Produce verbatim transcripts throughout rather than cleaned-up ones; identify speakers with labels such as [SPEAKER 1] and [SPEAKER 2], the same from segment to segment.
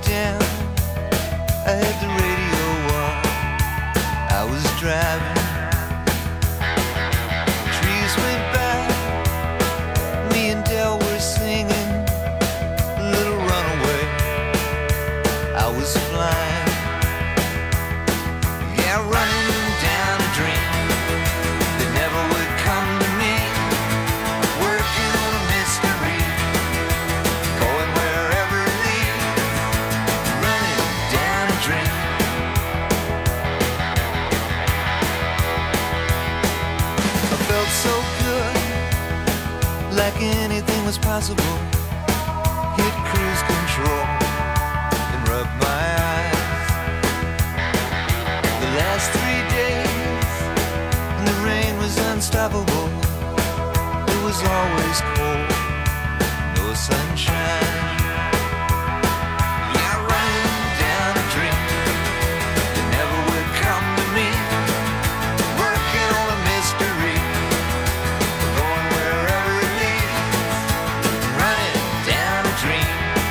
[SPEAKER 1] down. I had the radio on. I was driving. Trees went by. Me and Del were singing Little Runaway. I was flying. Yeah, running down a dream that never would come to me. Working on a mystery, going wherever it leads. Running down a dream. I felt so good, like anything was possible. Hit cruise control and rub my eyes. The last three days, and the rain was unstoppable. It was always cold, no sunshine. Yeah, running down a dream that never would come to me. Working on a mystery, going wherever it leads. Running down a dream.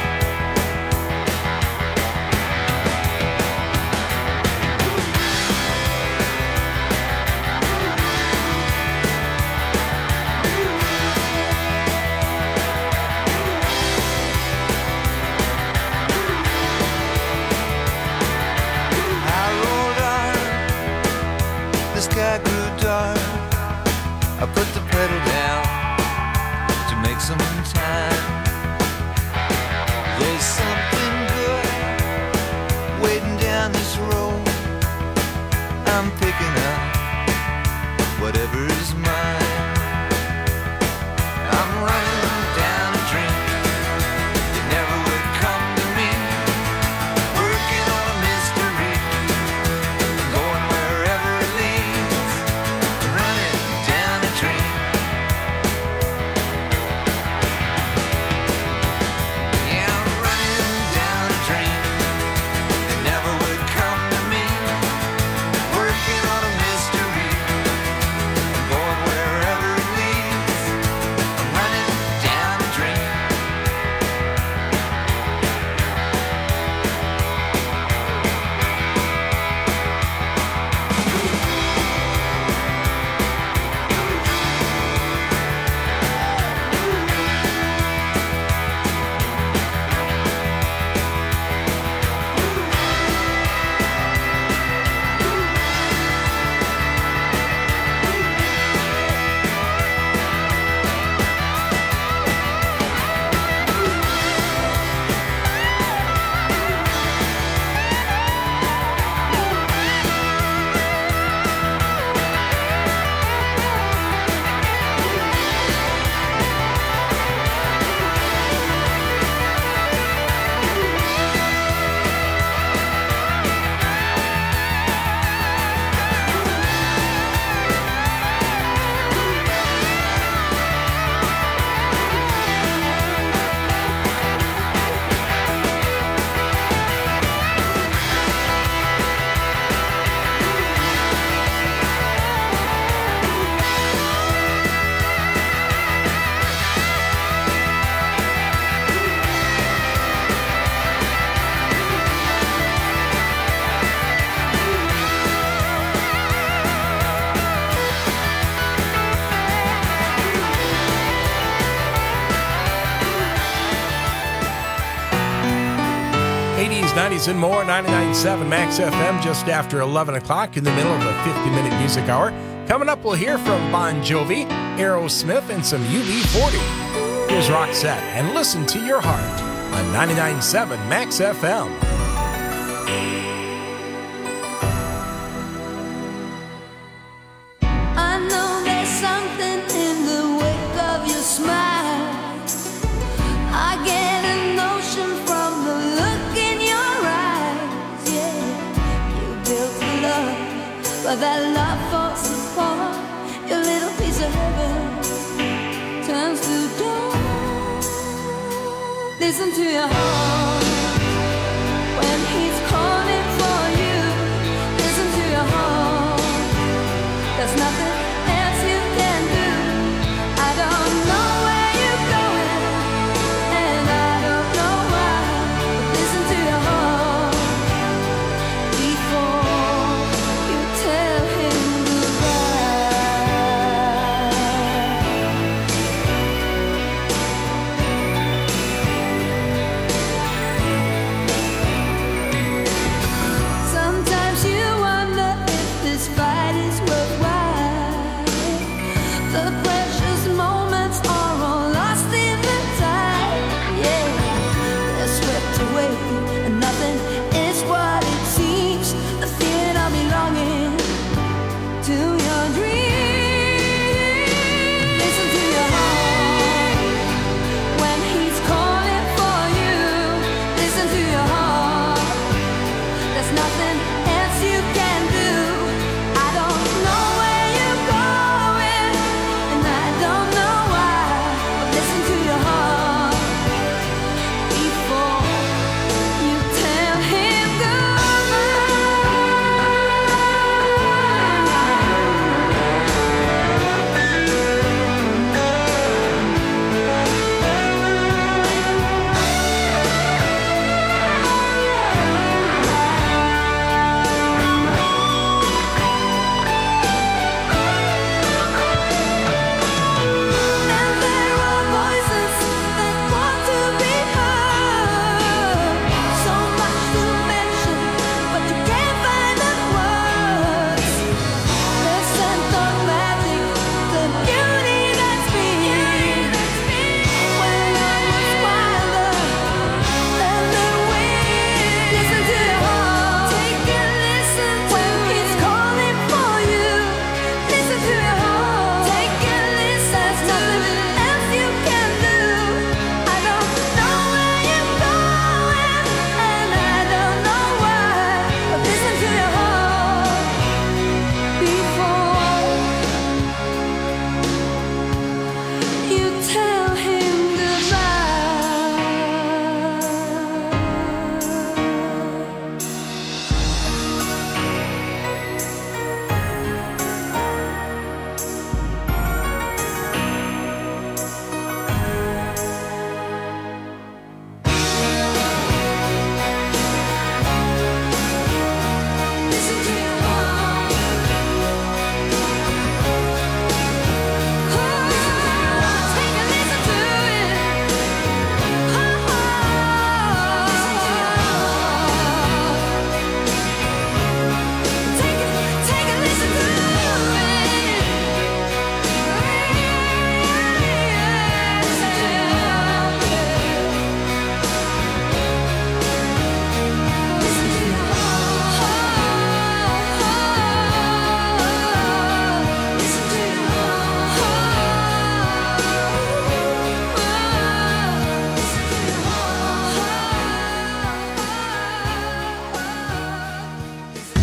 [SPEAKER 1] I rolled on, the sky grew dark. I put the pedal down to make some time. There's something good waiting down this road. I'm picking up whatever's mine. I'm running down a dream that never would come to me. Working on a mystery, going wherever it leads. Running down a dream. Yeah, I'm running down a dream that never would come to me. Working on a mystery, going wherever it leads. I'm running down a dream.
[SPEAKER 2] eighties, nineties, and more. ninety-nine point seven Max F M, just after eleven o'clock in the middle of a fifty-minute music hour. Coming up, we'll hear from Bon Jovi, Aerosmith, and some U B forty. Here's Roxette and Listen to Your Heart on ninety-nine point seven Max F M.
[SPEAKER 3] I know there's something in the wake of your smile. I get a notion from the look in your eyes. Yeah, you built a love, but that love falls apart. Your little piece of heaven turns to dawn. Listen to your heart when he's calling for you. Listen to your heart. There's nothing else you can do. I don't know where you're going, and I don't know why. But listen to your heart.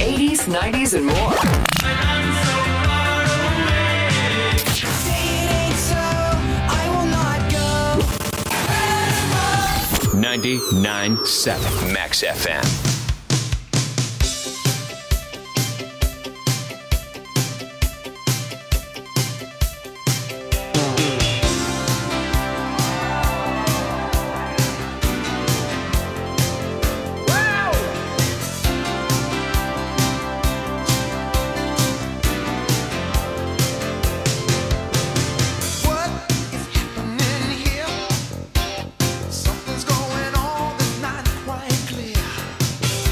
[SPEAKER 4] eighties, nineties, and more.
[SPEAKER 5] ninety-nine point seven Max F M.
[SPEAKER 1] Something's going on that's not quite clear.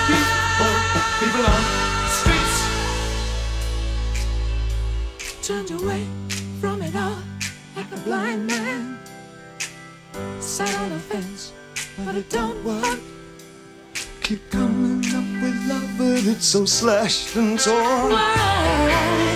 [SPEAKER 1] People, people on the streets turned away from it all like a blind man. Sat on the fence, but it don't work. Keep coming up with love, but it's so slashed and torn. Why?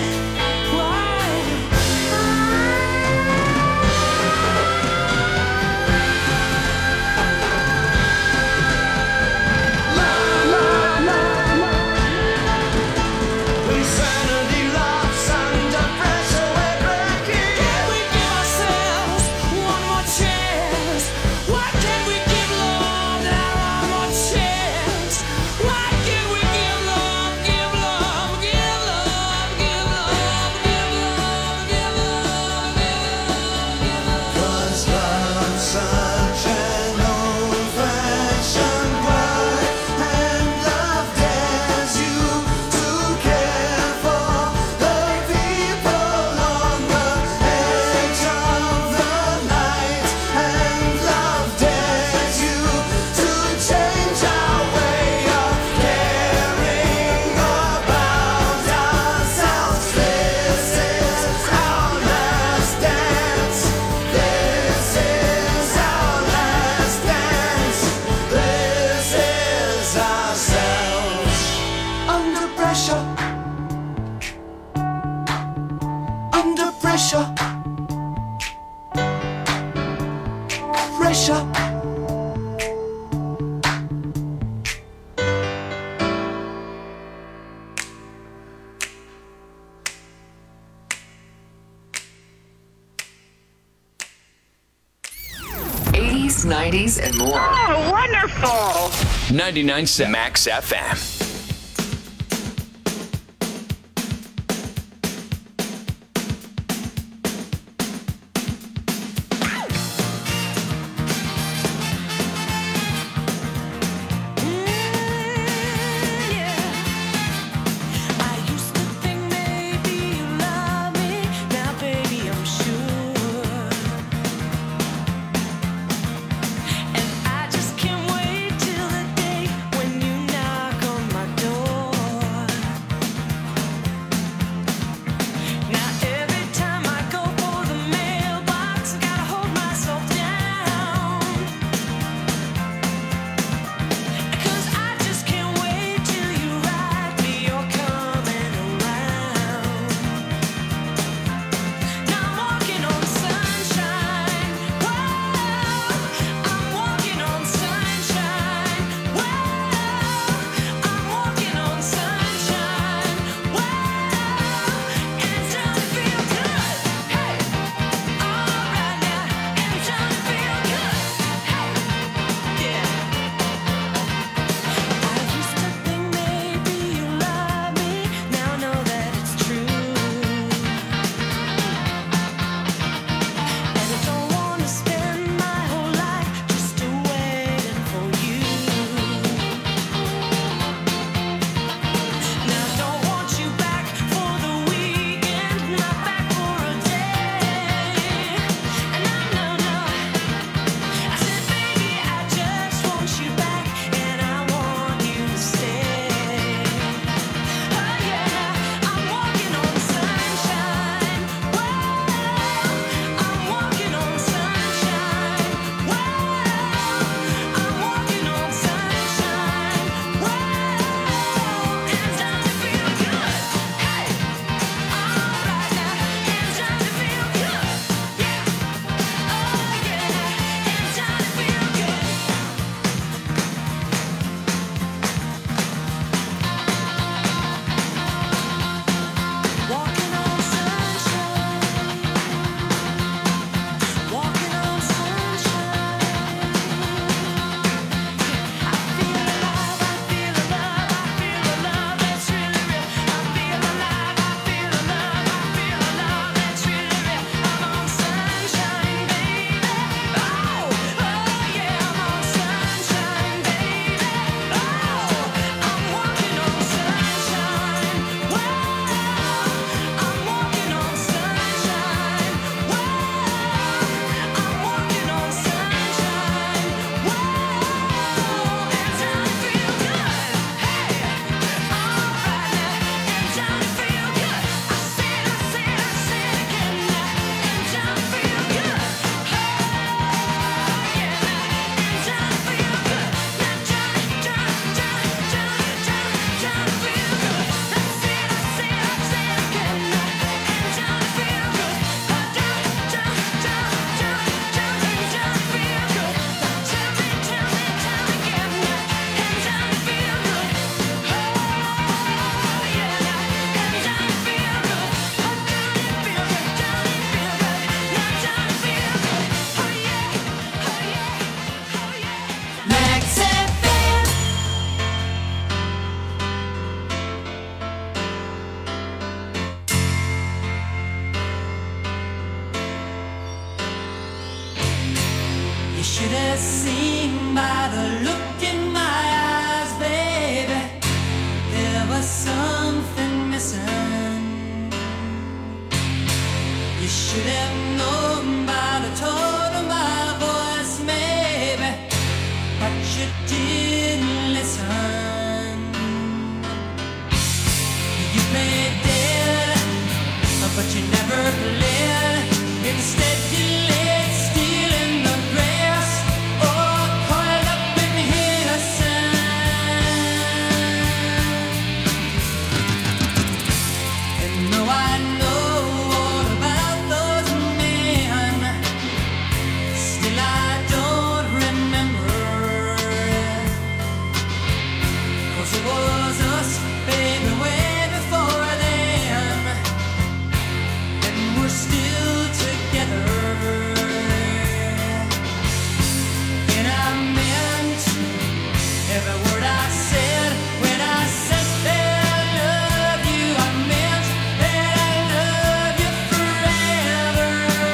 [SPEAKER 4] nineties and more.
[SPEAKER 6] Oh, wonderful.
[SPEAKER 5] ninety-nine point seven Max F M.
[SPEAKER 7] And I just can't wait till the day when you knock on my
[SPEAKER 3] seen by the look in my eyes, baby. There was something missing. You should have known by the tone of my voice, maybe, but you didn't listen. You played dead, but you never played. Instead you laid still in the grass, or coiled up in innocence. And though I know all about those men, still I don't remember. 'Cause it was us, baby, way before then, and we're still together. And I meant every word I said when I said that I love you. I meant that I love you forever.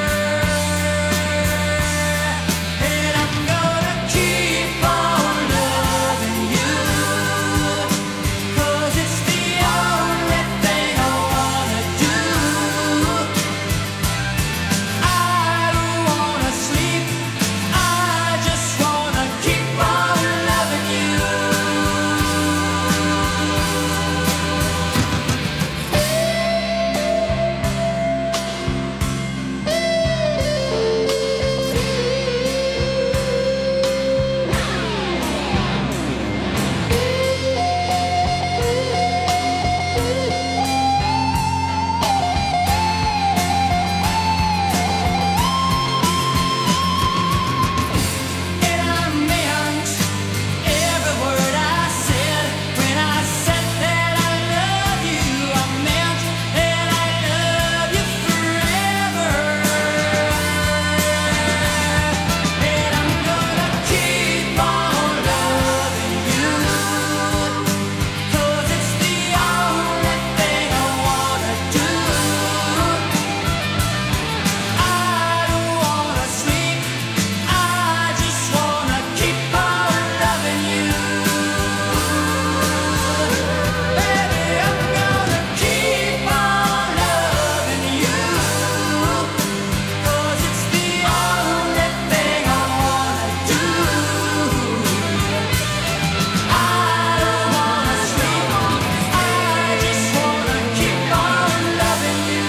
[SPEAKER 3] And I'm gonna keep on loving you, 'cause it's the only thing I wanna do. I don't wanna sleep, I just wanna keep on loving you. And I meant every word I said when I said that I love you. I meant that I love you forever. And I'm gonna keep on loving you, 'cause it's the only thing I wanna do. I don't wanna sleep, I just wanna keep on loving you. Baby, I'm gonna keep on loving you, 'cause it's the only thing I wanna do. I don't wanna sleep, I just wanna keep on loving you.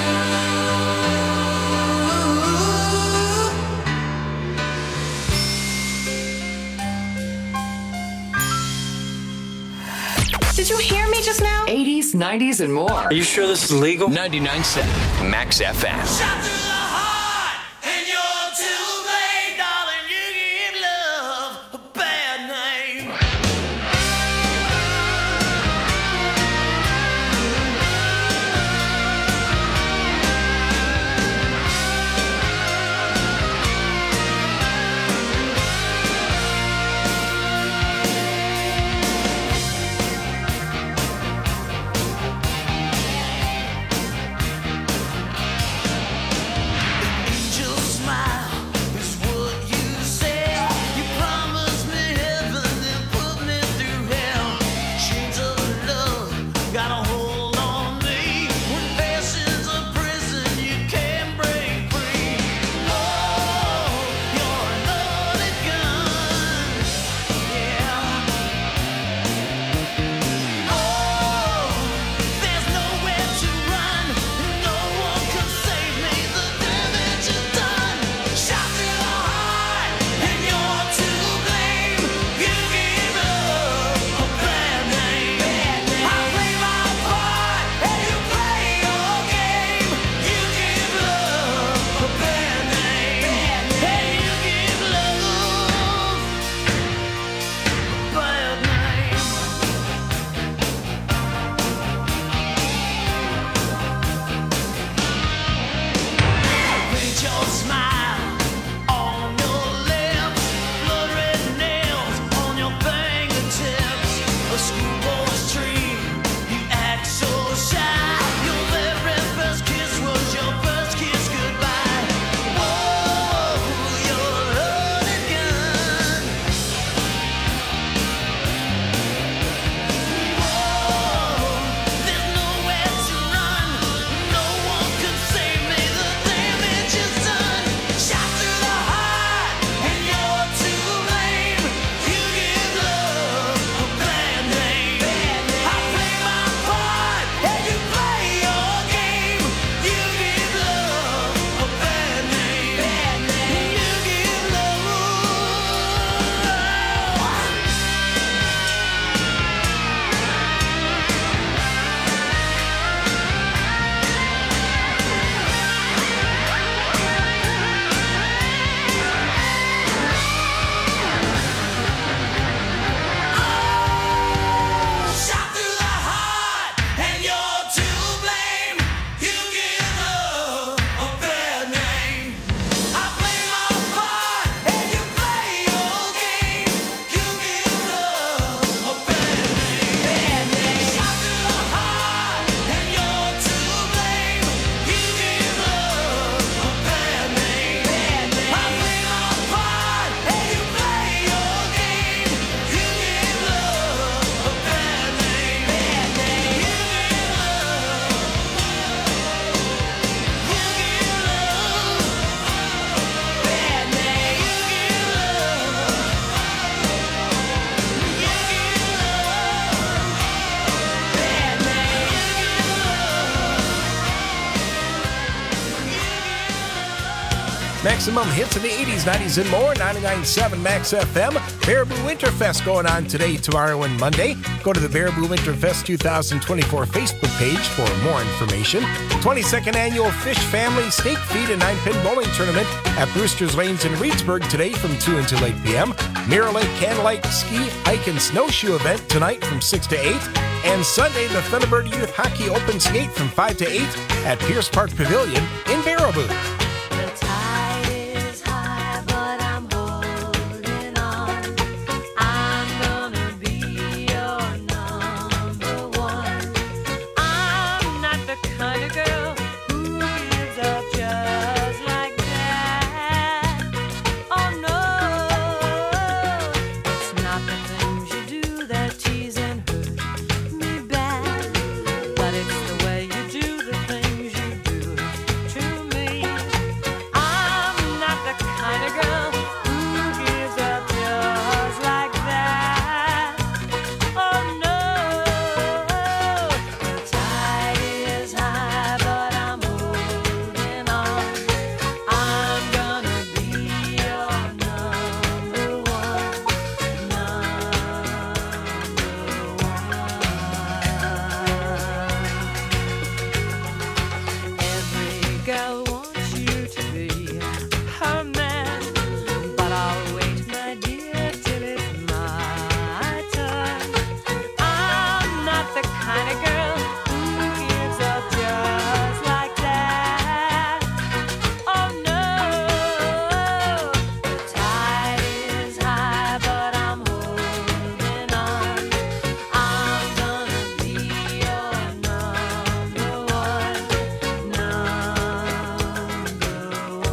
[SPEAKER 4] Did you hear me just now?
[SPEAKER 5] eighties, nineties, and more.
[SPEAKER 7] Are you sure this is legal?
[SPEAKER 5] ninety-nine point seven Max F M.
[SPEAKER 1] Shot to the heart, and you're too late, darling. You give love a bad name.
[SPEAKER 2] Maximum hits of the eighties, nineties, and more. ninety-nine point seven Max F M. Baraboo Winterfest going on today, tomorrow, and Monday. Go to the Baraboo Winterfest twenty twenty-four Facebook page for more information. twenty-second Annual Fish Family Steak Feed and nine-pin bowling tournament at Brewster's Lanes in Reedsburg today from two until eight p.m. Mirror Lake Candlelight Ski, Hike, and Snowshoe event tonight from six to eight. And Sunday, the Thunderbird Youth Hockey Open Skate from five to eight at Pierce Park Pavilion in Baraboo.
[SPEAKER 3] The tide is high, but I'm holding on. I'm gonna be your number one. I'm not the kind of girl who gives up just like that. Oh no, it's not the things you do that tease and hurt me bad, but it's the way you do the things you do to me. I'm not the kind of girl who gives up just like that. Oh no, the tide is high, but I'm holding on. I'm gonna be your number one, number one. Every girl wants you to be her man, but I'll wait, my dear, till it's my turn. I'm not the kind of girl who gives up just like that. Oh no, the tide is high, but I'm holding on. I'm gonna be your number one, number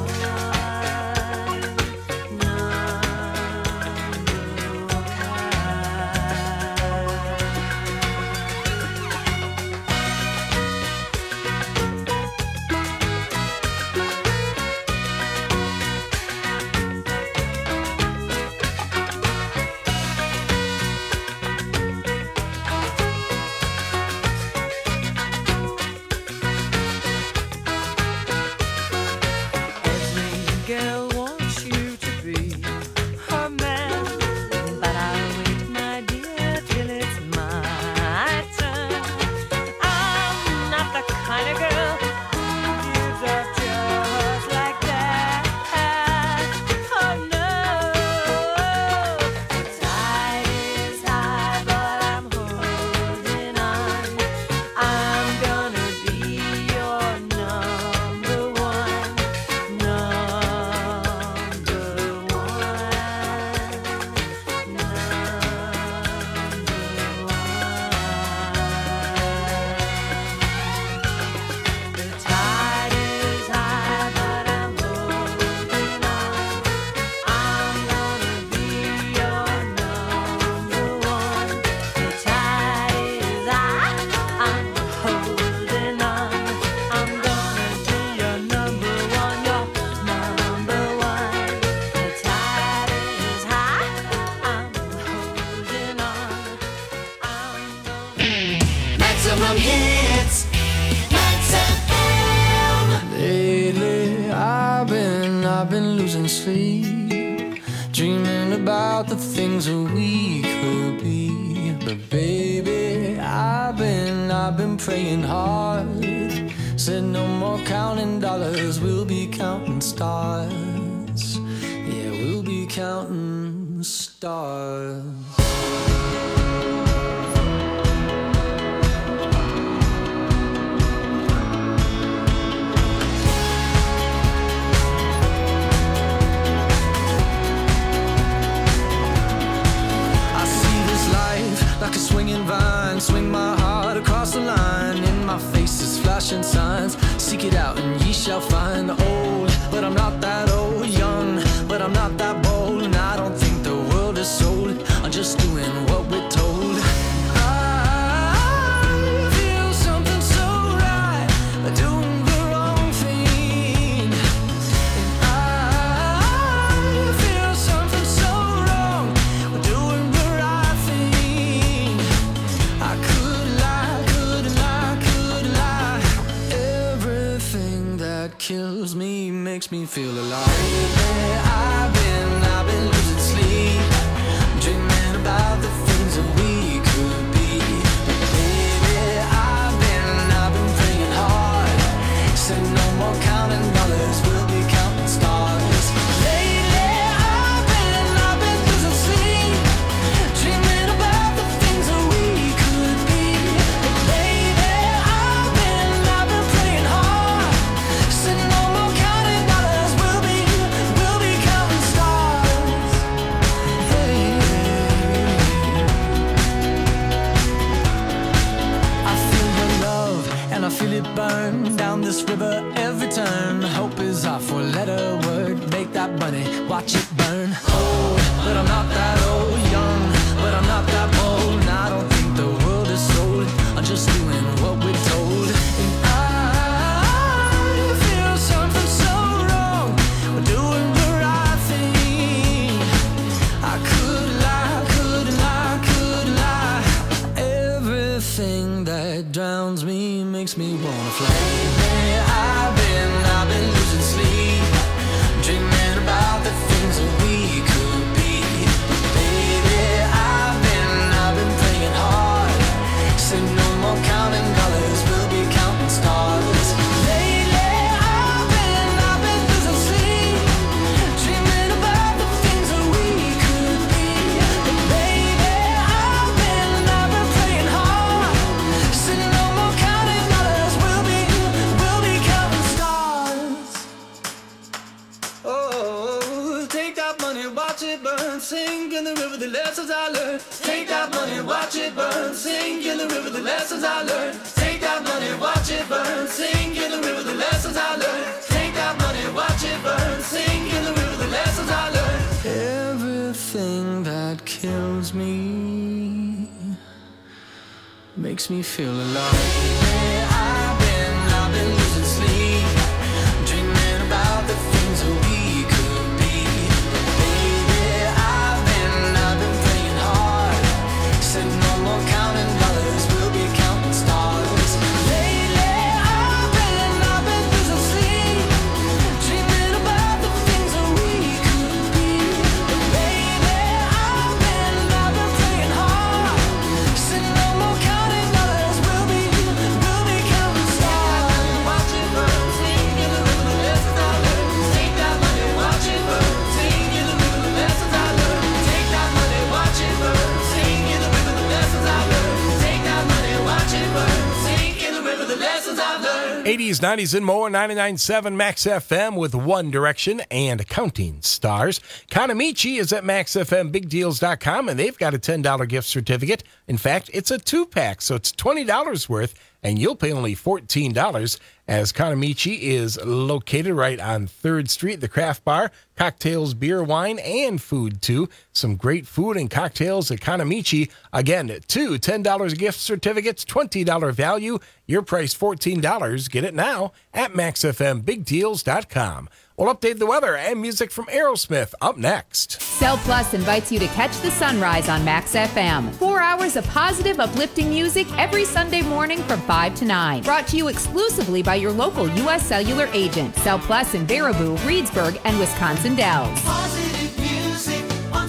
[SPEAKER 3] Every girl wants you to be her man, but I'll wait, my dear, till it's my turn. I'm not the kind of girl who gives up just like that. Oh no, the tide is high, but I'm holding on. I'm gonna be your number one, number one, number one. The tide is high, but I'm holding on. I'm gonna be your number one. The tide is high, I'm holding on. I'm gonna be your number one, your number one. The tide is high, I'm holding on. I'm gonna Maximum hits, Max F M.
[SPEAKER 7] Lately, I've been, I've been losing sleep, dreaming about the things that we could be. But baby, I've been, I've been praying hard. Said no more counting dollars, we'll be counting stars. Yeah, we'll be counting stars. I see this life like a swinging vine, swing my heart across the line. In my face is flashing signs, seek it out and ye shall find. Old, but I'm not that old. Young, but I'm not that bold. And I don't think the world is sold, I'm just doing what we're told. I feel something so right, doing the wrong thing. And I feel something so wrong, doing the right thing. I could lie, could lie, could lie. Everything that kills me makes makes me feel alive. Baby, I've been, I've been losing sleep, dreaming about the things that we could be. Baby, I've been, I've been praying hard, said no more counting dollars, we'll be counting stars. Lately, I've been, I've been losing sleep, dreaming about the things that we could be. Baby, I've been, I've been praying hard, said no more counting dollars, we'll be, we'll be counting stars. Hey. I feel your love and I feel it burn down this river every turn. Hope is our four-letter word. Make that money, watch it burn. Old, but I'm not that old. Young, but I'm not that bold. And I don't think the world is sold. I'm just doing what we're told. And I feel something so wrong. We're doing the right thing. I could lie, could lie, could lie. Everything that drowns me makes me wanna fly. Baby, I've been, I've been losing sleep, dreaming about the things that we could be. Baby, I've been, I've been praying hard, said no more counting dollars, we'll be counting stars. Lately, I've been, I've been losing sleep, dreaming about the things that we could be. Baby, I've been, I've been praying hard, said no more counting dollars, we'll be, we'll be counting stars. Oh, take that money, watch it burn, sink in the river, the lessons I learned. Take that money, watch it burn, sink in the river, the lessons I learned. Take that money, watch it burn, sink in the river, the lessons I learned. Take that money, watch it burn, sink in the river, the lessons I learned. Everything that kills me makes me feel alive. Hey, I've been, I've been losing sleep, dreaming about the things that we could be. Baby, I've been, I've been praying hard, said no more counting dollars, we'll be counting stars. Lately, I've been, I've been losing sleep, dreaming about the things that we could be. Baby, I've been, I've been praying hard, said no more counting dollars, we'll be, we'll be counting stars. Watch it burn, sing in the river, the lessons I learned. Take that money, watch it burn, sing in the river, the lessons I learned. Take that money, watch it burn, sing in the river, the lessons I learned. Take that money, watch it burn, sing in the river, the lessons I've learned.
[SPEAKER 2] eighties, nineties, and more. ninety-nine point seven Max F M with One Direction and Counting Stars. Kanamichi is at max f m big deals dot com, and they've got a ten dollars gift certificate. In fact, it's a two-pack, so it's twenty dollars worth, and you'll pay only fourteen dollars, as Kanamichi is located right on third Street, the craft bar, cocktails, beer, wine, and food, too. Some great food and cocktails at Kanamichi. Again, two ten dollars gift certificates, twenty dollars value. Your price fourteen dollars. Get it now at max f m big deals dot com. We'll update the weather and music from Aerosmith up next.
[SPEAKER 8] Cell Plus invites you to catch the sunrise on Max F M. Four hours of positive, uplifting music every Sunday morning from five to nine. Brought to you exclusively by your local U S Cellular agent. Cell Plus in Baraboo, Reedsburg, and Wisconsin Dells.
[SPEAKER 1] Positive music on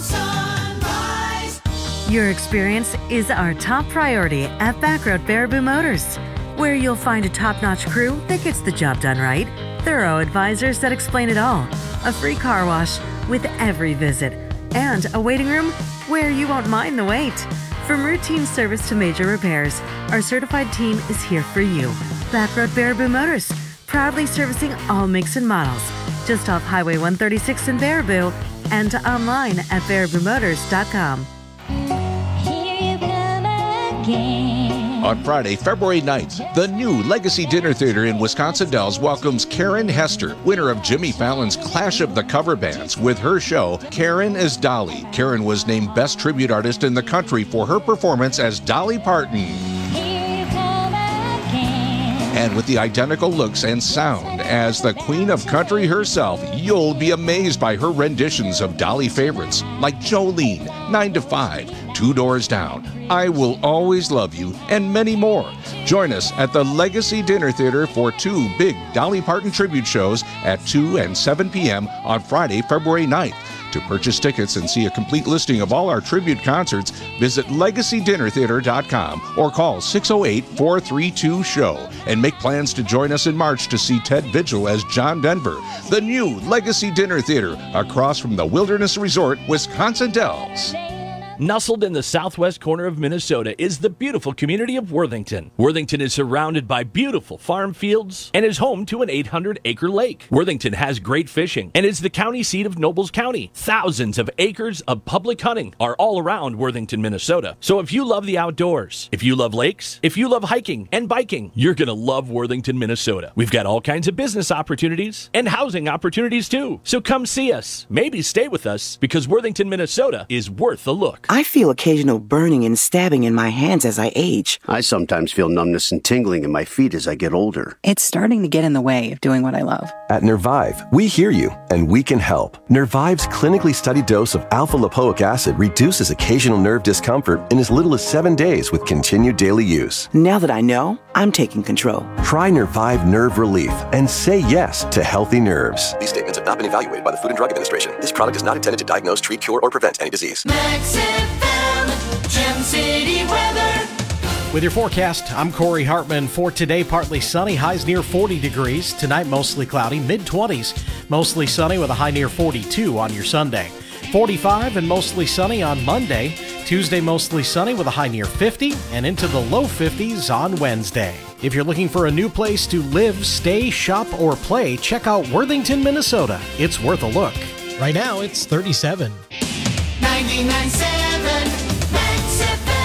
[SPEAKER 1] Sunrise.
[SPEAKER 9] Your experience is our top priority at Backroad Baraboo Motors, where you'll find a top-notch crew that gets the job done right, thorough advisors that explain it all, a free car wash with every visit, and a waiting room where you won't mind the wait. From routine service to major repairs, our certified team is here for you. Backroad Baraboo Motors, proudly servicing all makes and models, just off Highway one thirty-six in Baraboo, and online at baraboo motors dot com.
[SPEAKER 3] Here you come again.
[SPEAKER 10] On Friday, February ninth, the new Legacy Dinner Theater in Wisconsin Dells welcomes Karen Hester, winner of Jimmy Fallon's Clash of the Cover Bands, with her show, Karen as Dolly. Karen was named Best Tribute Artist in the country for her performance as Dolly Parton.
[SPEAKER 3] Here you come again.
[SPEAKER 10] And with the identical looks and sound as the Queen of Country herself, you'll be amazed by her renditions of Dolly favorites like Jolene, nine to five, two doors down. I Will Always Love You, and many more. Join us at the Legacy Dinner Theater for two big Dolly Parton tribute shows at two and seven p.m. on Friday, February ninth. To purchase tickets and see a complete listing of all our tribute concerts, visit legacy dinner theater dot com or call six oh eight, four three two, S H O W and make plans to join us in March to see Ted Vigil as John Denver. The new Legacy Dinner Theater across from the Wilderness Resort, Wisconsin Dells.
[SPEAKER 11] Nestled in the southwest corner of Minnesota is the beautiful community of Worthington. Worthington is surrounded by beautiful farm fields and is home to an eight hundred acre lake. Worthington has great fishing and is the county seat of Nobles County. Thousands of acres of public hunting are all around Worthington, Minnesota. So if you love the outdoors, if you love lakes, if you love hiking and biking, you're going to love Worthington, Minnesota. We've got all kinds of business opportunities and housing opportunities too. So come see us. Maybe stay with us because Worthington, Minnesota is worth a look.
[SPEAKER 12] I feel occasional burning and stabbing in my hands as I age.
[SPEAKER 13] I sometimes feel numbness and tingling in my feet as I get older.
[SPEAKER 14] It's starting to get in the way of doing what I love.
[SPEAKER 15] At Nervive, we hear you, and we can help. Nervive's clinically studied dose of alpha-lipoic acid reduces occasional nerve discomfort in as little as seven days with continued daily use.
[SPEAKER 12] Now that I know, I'm taking control.
[SPEAKER 15] Try Nervive Nerve Relief and say yes to healthy nerves. These statements have not been evaluated by the Food and Drug Administration. This product is not intended to diagnose, treat, cure, or prevent any disease.
[SPEAKER 16] Max F M, Gem City weather.
[SPEAKER 17] With your forecast, I'm Corey Hartman. For today, partly sunny, highs near forty degrees. Tonight, mostly cloudy, mid twenties. Mostly sunny with a high near forty-two on your Sunday. forty-five and mostly sunny on Monday. Tuesday, mostly sunny with a high near fifty and into the low fifties on Wednesday. If you're looking for a new place to live, stay, shop, or play, check out Worthington, Minnesota. It's worth a look. Right now, it's thirty-seven.
[SPEAKER 16] ninety-nine point seven Max F M.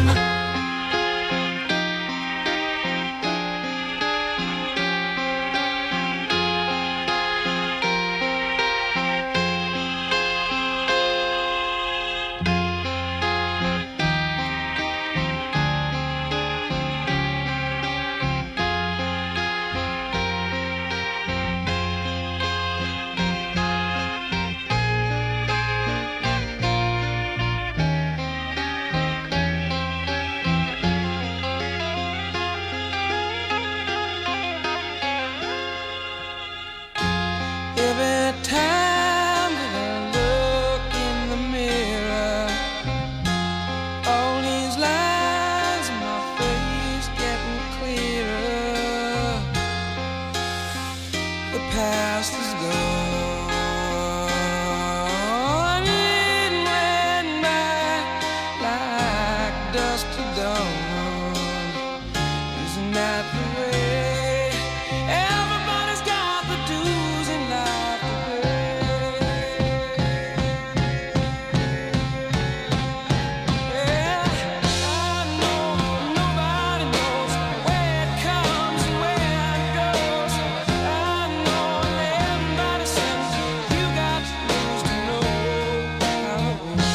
[SPEAKER 7] Every time that I look in the mirror, all these lines in my face getting clearer. The past is gone, it ran by like dust to dawn. Isn't that the way? Everybody's got the dues in life to pay. Yeah, I know nobody knows where it comes and where it goes. I know everybody says you got to lose to know how it goes.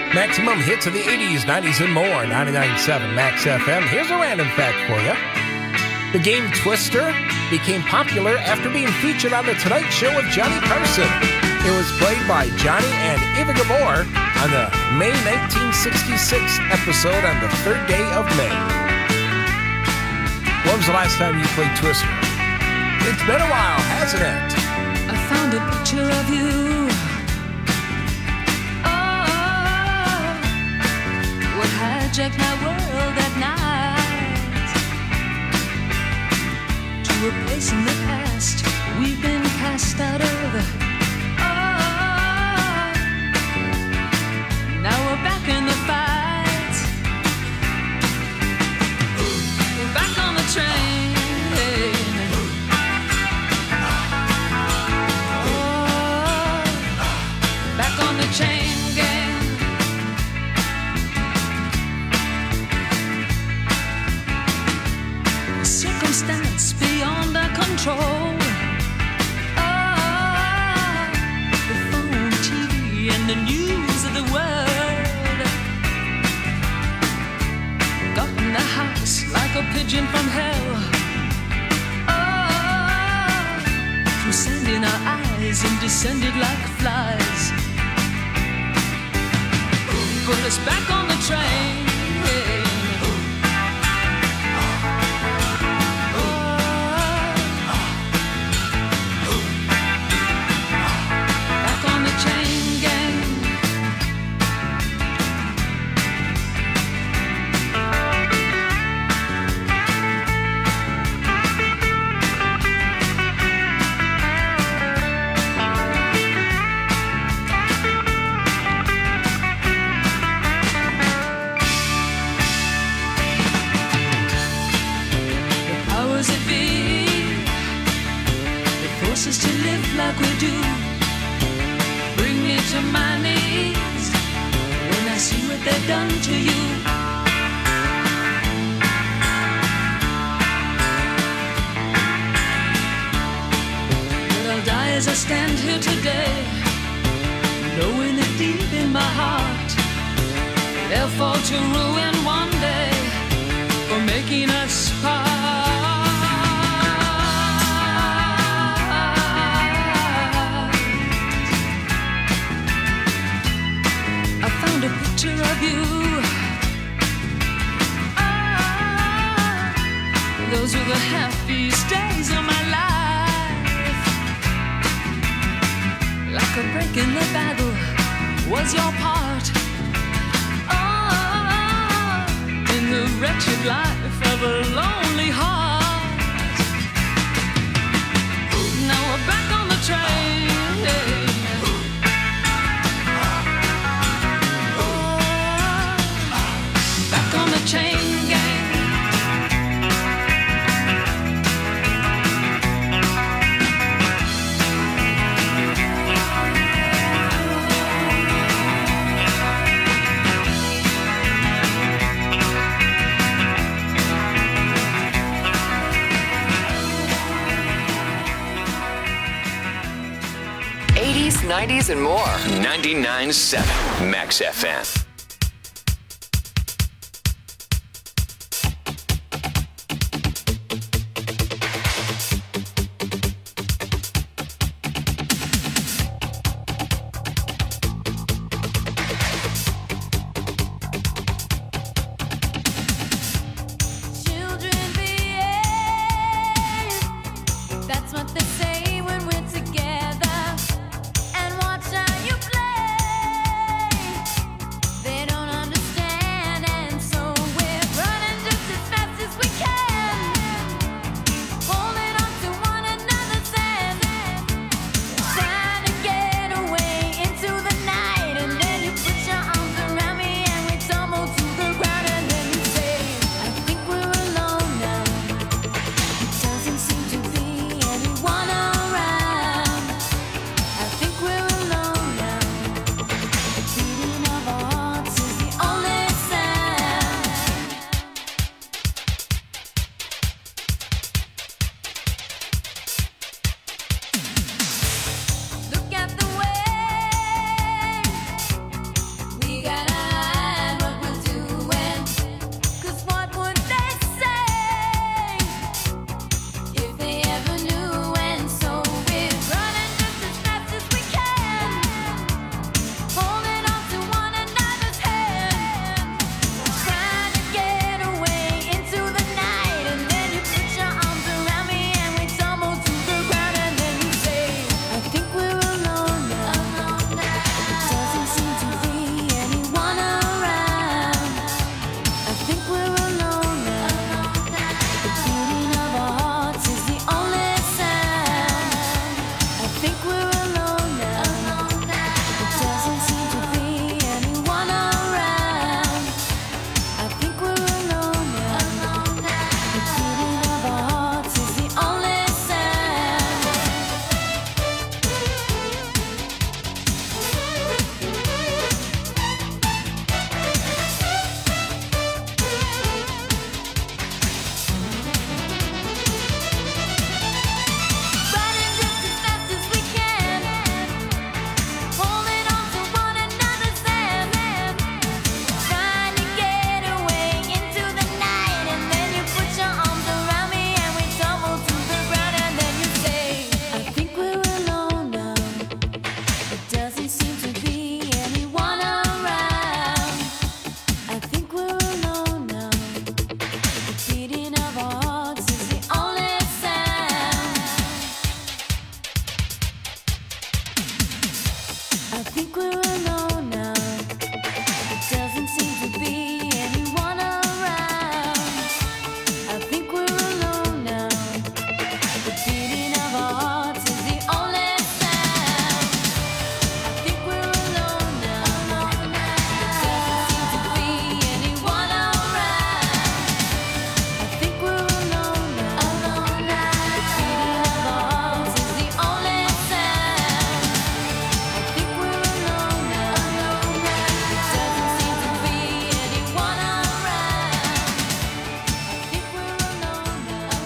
[SPEAKER 2] Maximum hits of the eighties, nineties, and more. ninety-nine point seven Max F M. Here's a random fact for you. The game Twister became popular after being featured on The Tonight Show with Johnny Carson. It was played by Johnny and Eva Gabor on the May nineteen sixty-six episode on the third day of May. When was the last time you played Twister? It's been a while, hasn't it?
[SPEAKER 3] I found a picture of you. Oh, what hijacked my world at night. To a place in the past we've been cast out of. Oh, now we're back in the fight. We're back on the train. Chain gang. Circumstance beyond our control. Oh, the phone, T V, and the news of the world got in the house like a pigeon from hell. Oh, through sand in our eyes and descended like flies. Put us back on the train. Yeah. Oh. Back on the chain gang. To live like we do, bring me to my knees when I see what they've done to you. But I'll die as I stand here today, knowing that deep in my heart they'll fall to ruin one day for making us part. A picture of you. Ah, those were the happiest days of my life. Like a break in the battle was your part. Ah, in the wretched life of a lonely heart. Now we're back on the train. Chain gang.
[SPEAKER 5] eighties, nineties, and more. ninety-nine point seven Max F M.
[SPEAKER 3] Together and watch how you play. Doesn't seem to be anyone around. I think we're alone now. The beating of our hearts is the only sound. I think we're alone now. It doesn't seem to be anyone around. I think we're alone now. The beating of our hearts is the only sound. I think we're alone now. It doesn't seem to be anyone around. I think we're alone now. The beating of our hearts is the only sound. I think we're alone now. It doesn't seem to be anyone around. I think we're alone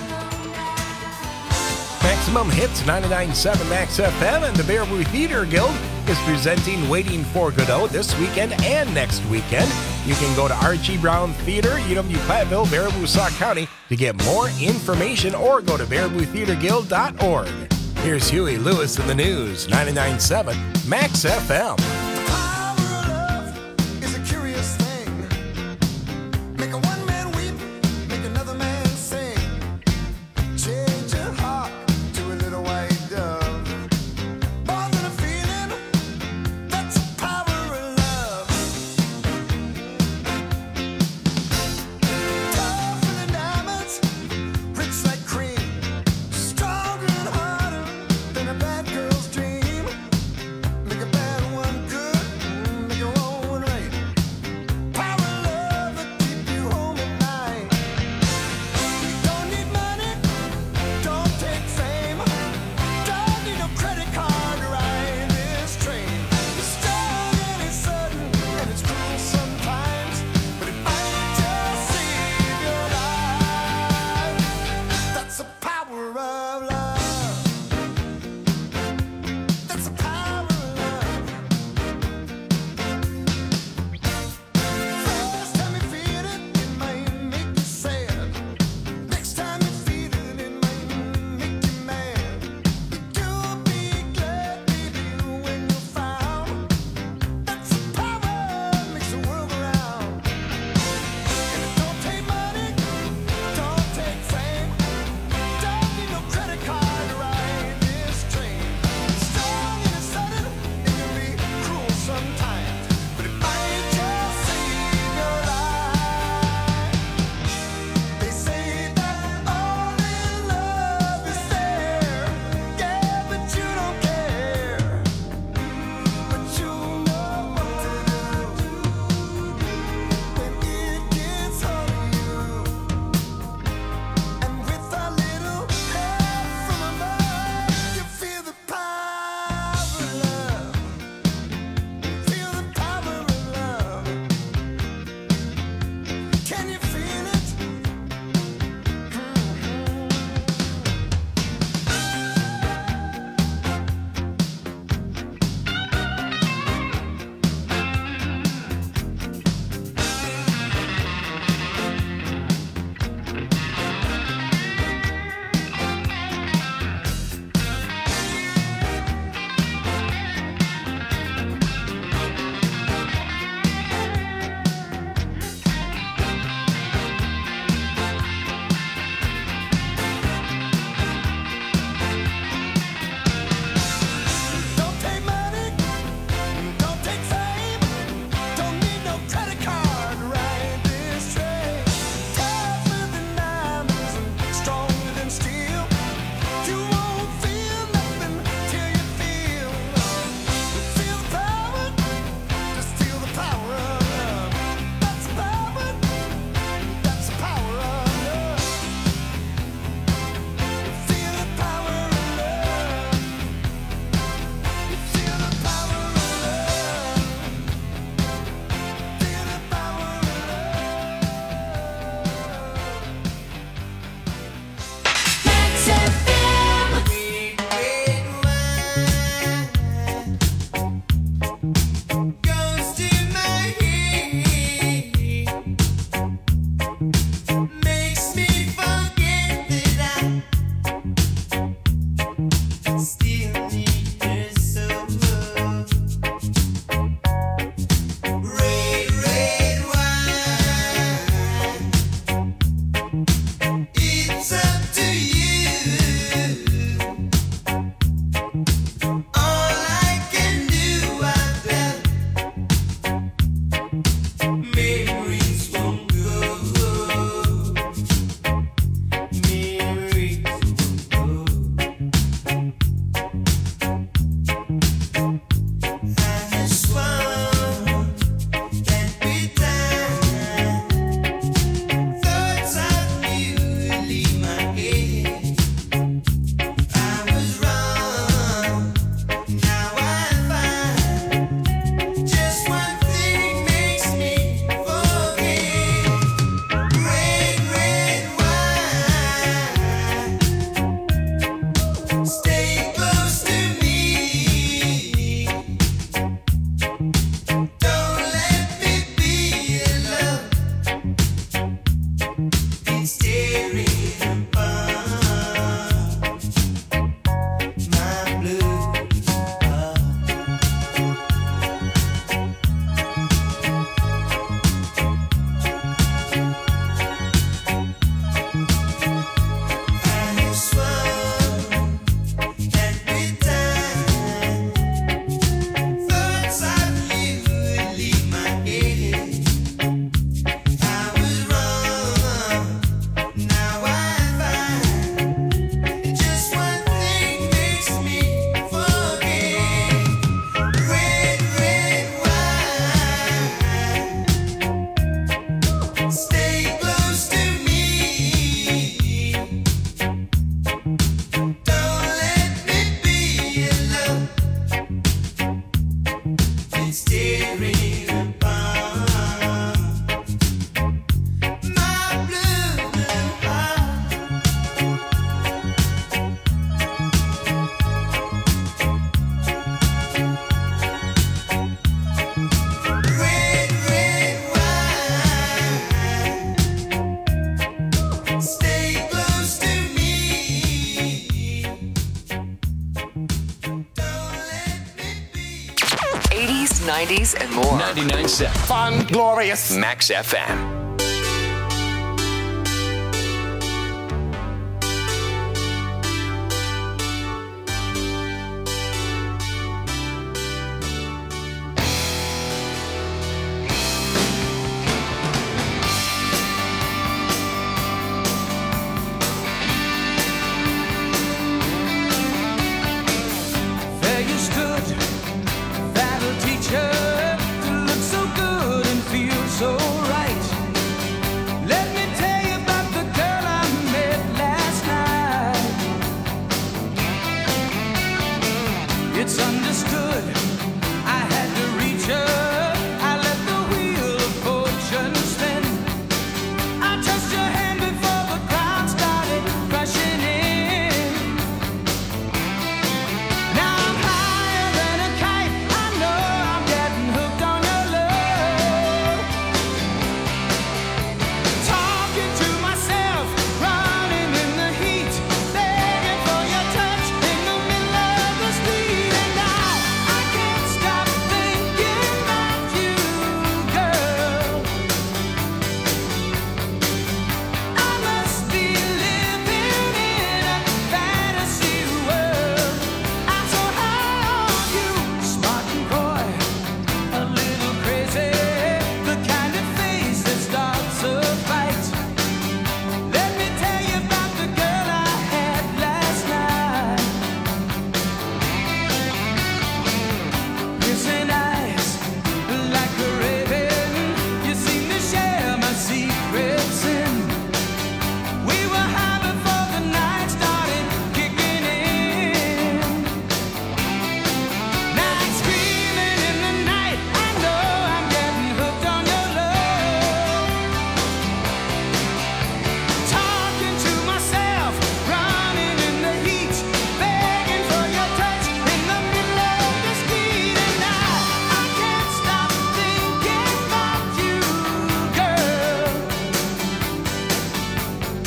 [SPEAKER 3] now.
[SPEAKER 2] Maximum Hits ninety-nine point seven Max F M and the Baraboo Theater Guild is presenting Waiting for Godot this weekend and next weekend. You can go to Archie Brown Theater, U W Platteville, Baraboo, Sauk County to get more information or go to baraboo theater guild dot org. Here's Huey Lewis in the news, ninety-nine point seven Max F M.
[SPEAKER 1] It's a curious thing. Make a one man weep, make another man sing. Change your heart to a little white dove. More than a feeling, that's the power of love. Tough in the diamonds, rich like cream. Stronger and harder than a bad girl's dream. Make a bad one good.
[SPEAKER 16] staring upon my blue, blue heart. Red, red wine, stay close to me.
[SPEAKER 5] eighties, nineties, and more. ninety-nine point seven.
[SPEAKER 18] Fun, glorious.
[SPEAKER 5] Max F M.